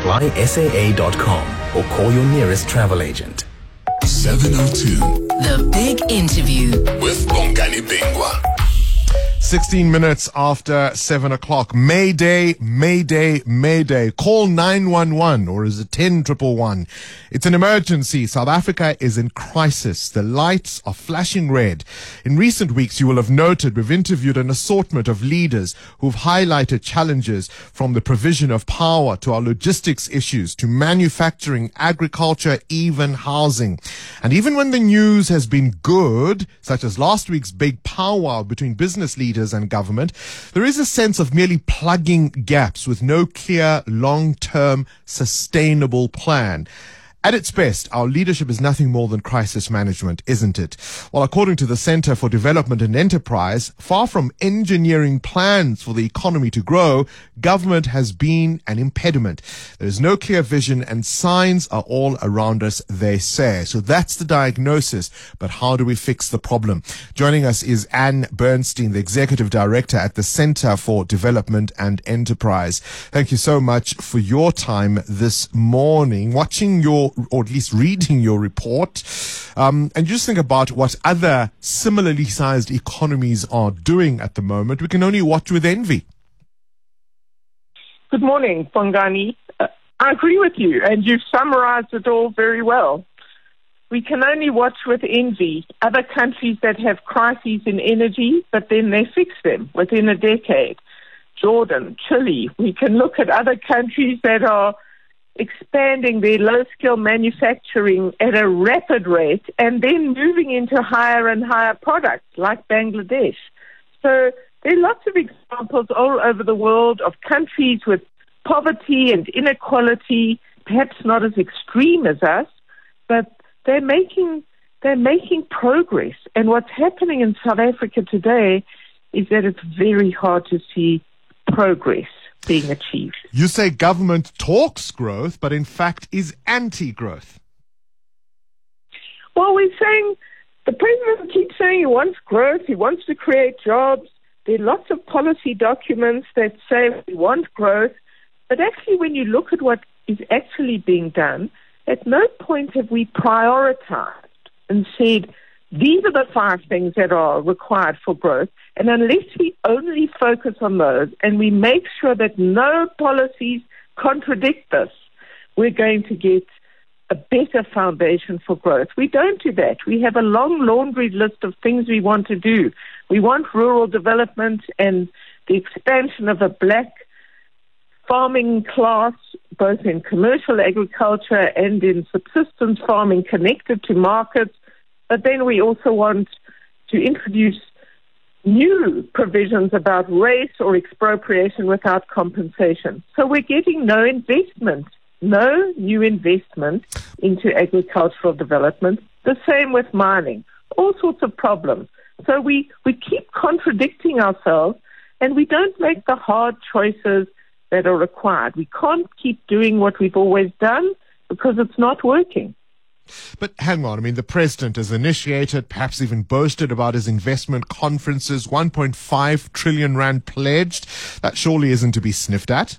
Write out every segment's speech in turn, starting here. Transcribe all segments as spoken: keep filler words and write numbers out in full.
fly S A A dot com or call your nearest travel agent. seven oh two. The Big Interview With Bongani Bingwa. sixteen minutes after seven o'clock. Mayday, Mayday, Mayday. Call nine one one, or is it ten one one one? It's an emergency. South Africa is in crisis. The lights are flashing red. In recent weeks, you will have noted we've interviewed an assortment of leaders who've highlighted challenges from the provision of power to our logistics issues to manufacturing, agriculture, even housing. And even when the news has been good, such as last week's big powwow between business leaders and government, there is a sense of merely plugging gaps with no clear, long-term, sustainable plan. At its best, our leadership is nothing more than crisis management, isn't it? Well, according to the Center for Development and Enterprise, far from engineering plans for the economy to grow, government has been an impediment. There is no clear vision and signs are all around us, they say. So that's the diagnosis, but how do we fix the problem? Joining us is Anne Bernstein, the Executive Director at the Center for Development and Enterprise. Thank you so much for your time this morning. Watching your or at least reading your report, um, and just think about what other similarly sized economies are doing at the moment. We can only watch with envy. Good morning, Bongani. Uh, I agree with you, and you've summarized it all very well. We can only watch with envy other countries that have crises in energy, but then they fix them within a decade. Jordan, Chile. We can look at other countries that are expanding their low-skill manufacturing at a rapid rate and then moving into higher and higher products like Bangladesh. So there are lots of examples all over the world of countries with poverty and inequality, perhaps not as extreme as us, but they're making they're making progress. And what's happening in South Africa today is that it's very hard to see progress being achieved. You say government talks growth, but in fact is anti-growth. Well, we're saying, the president keeps saying he wants growth, he wants to create jobs. There are lots of policy documents that say we want growth, but actually when you look at what is actually being done, at no point have we prioritized and said, these are the five things that are required for growth. And unless we only focus on those and we make sure that no policies contradict this, we're going to get a better foundation for growth. We don't do that. We have a long laundry list of things we want to do. We want rural development and the expansion of a black farming class, both in commercial agriculture and in subsistence farming connected to markets. But then we also want to introduce new provisions about race or expropriation without compensation. So we're getting no investment, no new investment into agricultural development. The same with mining, all sorts of problems. So we, we keep contradicting ourselves and we don't make the hard choices that are required. We can't keep doing what we've always done because it's not working. But hang on, I mean, the president has initiated, perhaps even boasted about his investment conferences, one point five trillion rand pledged. That surely isn't to be sniffed at.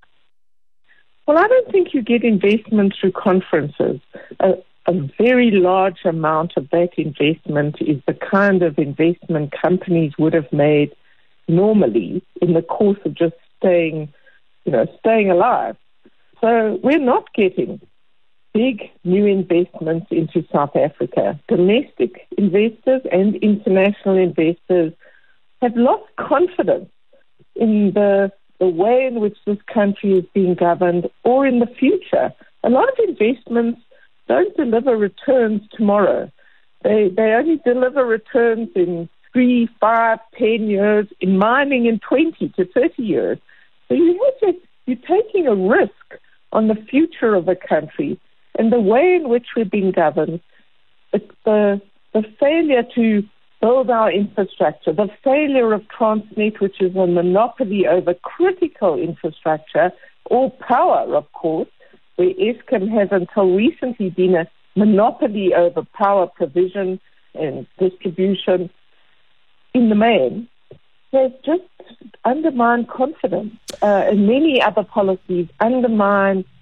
Well, I don't think you get investment through conferences. A, a very large amount of that investment is the kind of investment companies would have made normally in the course of just staying, you know, staying alive. So we're not getting big new investments into South Africa. Domestic investors and international investors have lost confidence in the, the way in which this country is being governed or in the future. A lot of investments don't deliver returns tomorrow. They, they only deliver returns in three, five, ten years, in mining in twenty to thirty years. So you have to, you're taking a risk on the future of a country. And the way in which we're being governed, the, the, the failure to build our infrastructure, the failure of Transnet, which is a monopoly over critical infrastructure, or power, of course, where Eskom has until recently been a monopoly over power provision and distribution in the main, has just undermined confidence. Uh, and many other policies undermine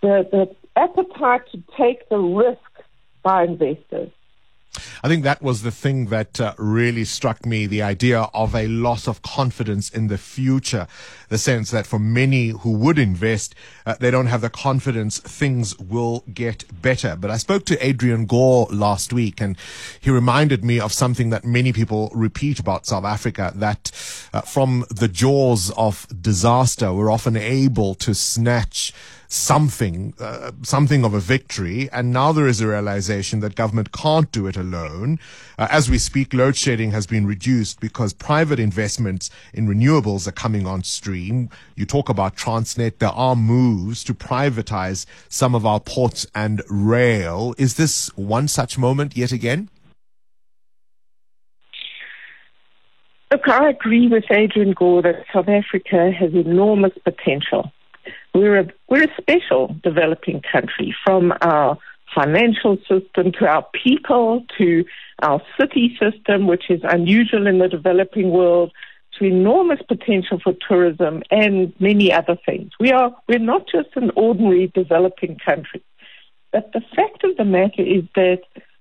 the, the appetite to take the risk by investors. I think that was the thing that uh, really struck me, the idea of a loss of confidence in the future, the sense that for many who would invest, uh, they don't have the confidence things will get better. But I spoke to Adrian Gore last week, and he reminded me of something that many people repeat about South Africa, that uh, from the jaws of disaster, we're often able to snatch something, uh, something of a victory, and now there is a realization that government can't do it alone. Uh, as we speak, load shedding has been reduced because private investments in renewables are coming on stream. You talk about Transnet. There are moves to privatize some of our ports and rail. Is this one such moment yet again? Look, I agree with Adrian Gore that South Africa has enormous potential. We're a, we're a special developing country, from our financial system to our people to our city system, which is unusual in the developing world, to enormous potential for tourism and many other things. We are, we're not just an ordinary developing country. But the fact of the matter is that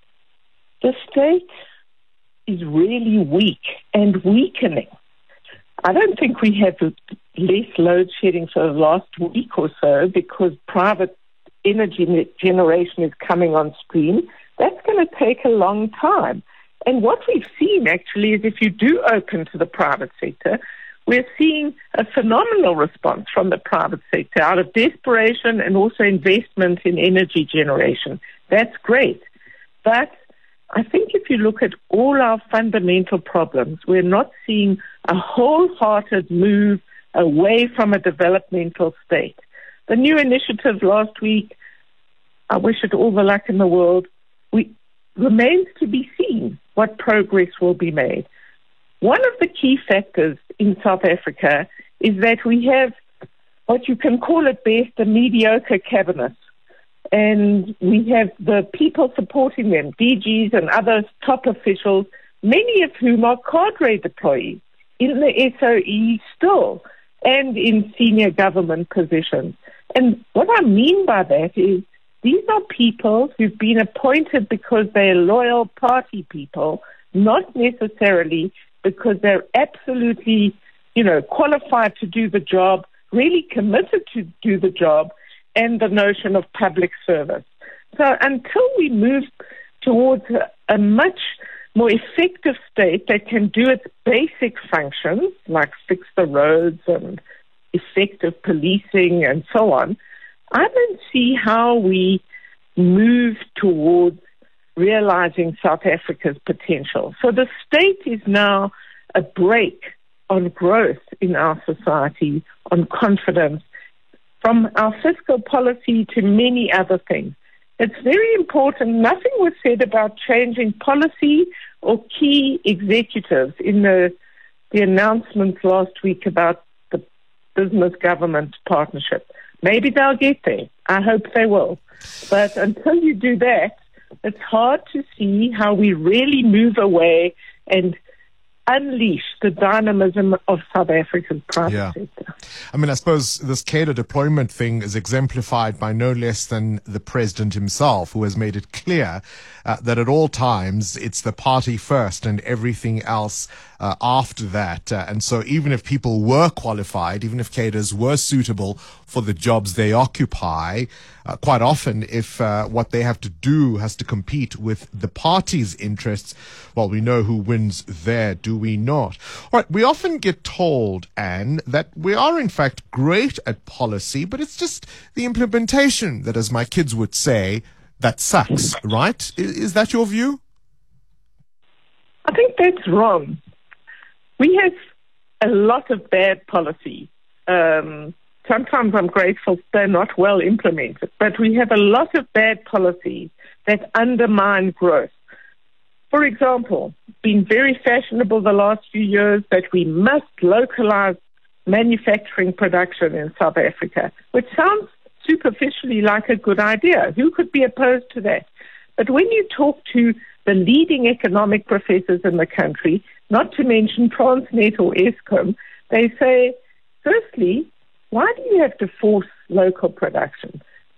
the state is really weak and weakening. I don't think we have less load shedding for the last week or so because private energy generation is coming on stream. That's going to take a long time. And what we've seen actually is if you do open to the private sector, we're seeing a phenomenal response from the private sector out of desperation and also investment in energy generation. That's great. But I think if you look at all our fundamental problems, we're not seeing a wholehearted move away from a developmental state. The new initiative last week, I wish it all the luck in the world, we, remains to be seen what progress will be made. One of the key factors in South Africa is that we have what you can call at best a mediocre cabinet. And we have the people supporting them, D Gs and other top officials, many of whom are cadre deployees in the S O E still and in senior government positions. And what I mean by that is these are people who've been appointed because they're loyal party people, not necessarily because they're absolutely, you know, qualified to do the job, really committed to do the job, and the notion of public service. So until we move towards a, a much more effective state that can do its basic functions, like fix the roads and effective policing and so on, I don't see how we move towards realizing South Africa's potential. So the state is now a brake on growth in our society, on confidence, from our fiscal policy to many other things. It's very important. Nothing was said about changing policy or key executives in the, the announcements last week about the business-government partnership. Maybe they'll get there. I hope they will. But until you do that, it's hard to see how we really move away and unleash the dynamism of South Africa's private yeah. sector. I mean, I suppose this cadre deployment thing is exemplified by no less than the president himself, who has made it clear uh, that at all times it's the party first and everything else uh, after that. Uh, and so even if people were qualified, even if cadres were suitable for the jobs they occupy, uh, quite often if uh, what they have to do has to compete with the party's interests, well, we know who wins there, do we not? All right, we often get told, Anne, that we are in fact great at policy, but it's just the implementation that, as my kids would say, that sucks, right? Is, is that your view? I think that's wrong. We have a lot of bad policy. Um, sometimes I'm grateful they're not well implemented, but we have a lot of bad policies that undermine growth. For example, been very fashionable the last few years that we must localize manufacturing production in South Africa, which sounds superficially like a good idea. Who could be opposed to that? But when you talk to the leading economic professors in the country, not to mention Transnet or Eskom, they say, firstly, why do you have to force local production?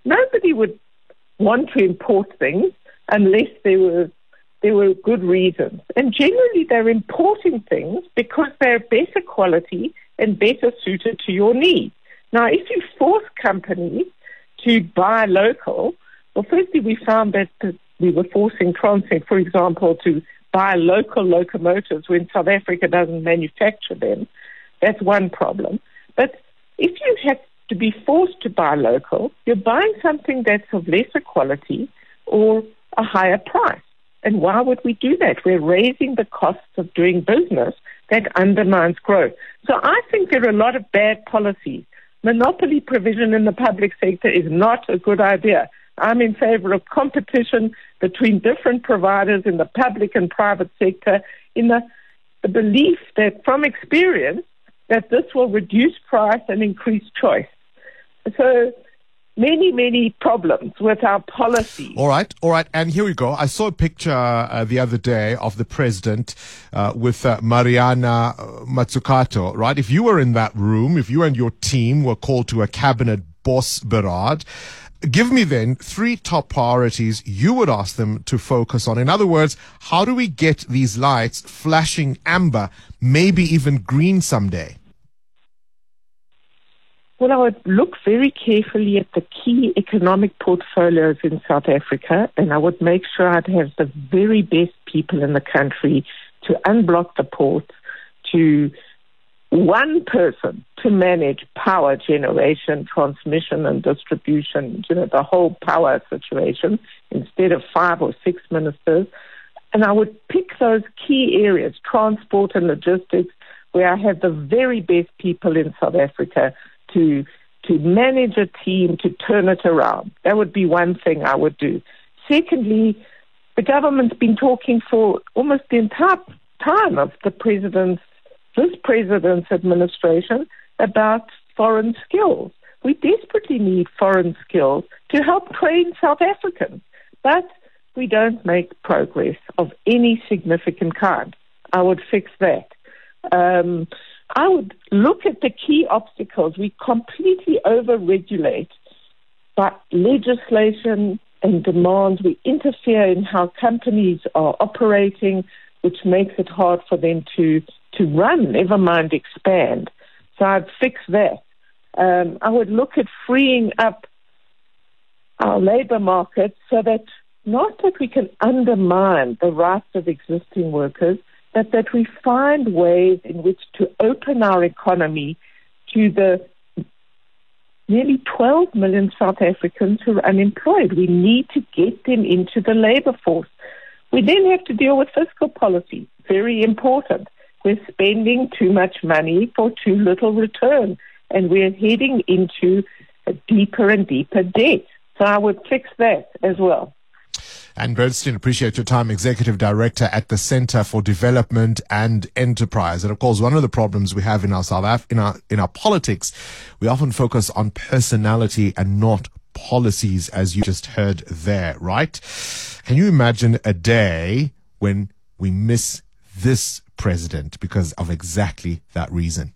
nobody would want to import things unless there were there were good reasons. And generally they're importing things because they're better quality and better suited to your needs. Now, if you force companies to buy local, well, firstly, we found that we were forcing Transnet, for example, to buy local locomotives when South Africa doesn't manufacture them. That's one problem. But if you have to be forced to buy local, you're buying something that's of lesser quality or a higher price. And why would we do that? We're raising the costs of doing business that undermines growth. So I think there are a lot of bad policies. Monopoly provision in the public sector is not a good idea. I'm in favor of competition between different providers in the public and private sector in the, the belief that, from experience, that this will reduce price and increase choice. So many, many problems with our policy. All right, all right. And here we go. I saw a picture uh, the other day of the president uh, with uh, Mariana Mazzucato, right? If you were in that room, if you and your team were called to a cabinet boss beraad, give me then three top priorities you would ask them to focus on. In other words, how do we get these lights flashing amber, maybe even green someday? Well, I would look very carefully at the key economic portfolios in South Africa, and I would make sure I'd have the very best people in the country to unblock the ports, to one person to manage power generation, transmission and distribution, you know, the whole power situation, instead of five or six ministers. And I would pick those key areas, transport and logistics, where I have the very best people in South Africa to to manage a team to turn it around. That would be one thing I would do. Secondly, the government's been talking for almost the entire time of the president's, this president's administration about foreign skills. We desperately need foreign skills to help train South Africans, but we don't make progress of any significant kind. I would fix that. Um, I would look at the key obstacles. We completely over-regulate by legislation and demands. We interfere in how companies are operating, which makes it hard for them to, to run, never mind expand. So I'd fix that. Um, I would look at freeing up our labor market so that not that we can undermine the rights of existing workers, but that we find ways in which to open our economy to the nearly twelve million South Africans who are unemployed. We need to get them into the labor force. We then have to deal with fiscal policy, very important. We're spending too much money for too little return, and we're heading into a deeper and deeper debt. So I would fix that as well. Anne Bernstein, appreciate your time, Executive Director at the Center for Development and Enterprise. And of course, one of the problems we have in our South Af- in our in our politics, we often focus on personality and not policies, as you just heard there, right? Can you imagine a day when we miss this president because of exactly that reason?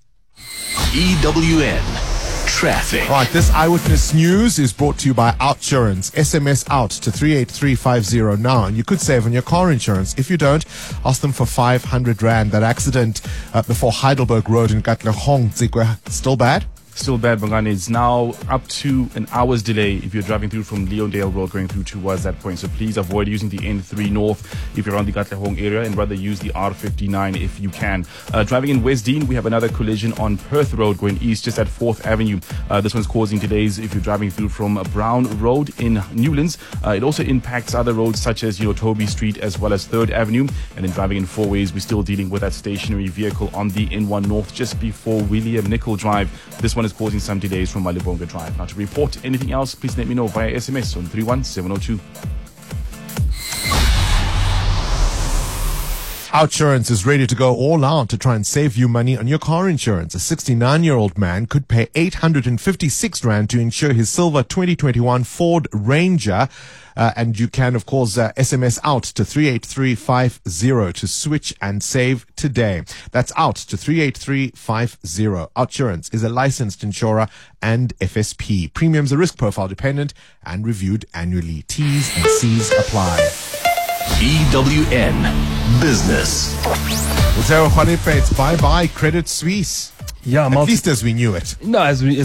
E W N Traffic. All right, this Eyewitness News is brought to you by Outsurance. S M S out to three eight three five zero now, and you could save on your car insurance. If you don't, ask them for five hundred rand. That accident uh, before Heidelberg Road in Katlehong, still bad? Still bad, Bongani. It's now up to an hour's delay if you're driving through from Leondale Road going through towards that point. So please avoid using the N three North if you're on the Katlehong area, and rather use the R fifty-nine if you can. Uh, driving in Westdean, we have another collision on Perth Road going east just at fourth Avenue. Uh, this one's causing delays if you're driving through from Brown Road in Newlands. Uh, it also impacts other roads such as, you know, Toby Street as well as third Avenue. And then driving in Four Ways, we're still dealing with that stationary vehicle on the N one North just before William Nicol Drive. This one is causing some delays from Malibonga Drive. Now, to report anything else, please let me know via S M S on three one seven zero two. Outsurance is ready to go all out to try and save you money on your car insurance. A sixty-nine-year-old man could pay eight hundred fifty-six rand to insure his silver twenty twenty-one Ford Ranger. Uh, and you can, of course, uh, S M S out to three eight three five zero to switch and save today. That's out to three eight three five zero. Outsurance is a licensed insurer and F S P. Premiums are risk profile dependent and reviewed annually. T's and C's apply. E W N Business. Zero Khalifa, it's bye-bye Credit Suisse. Yeah, At multi- least as we knew it. no, as we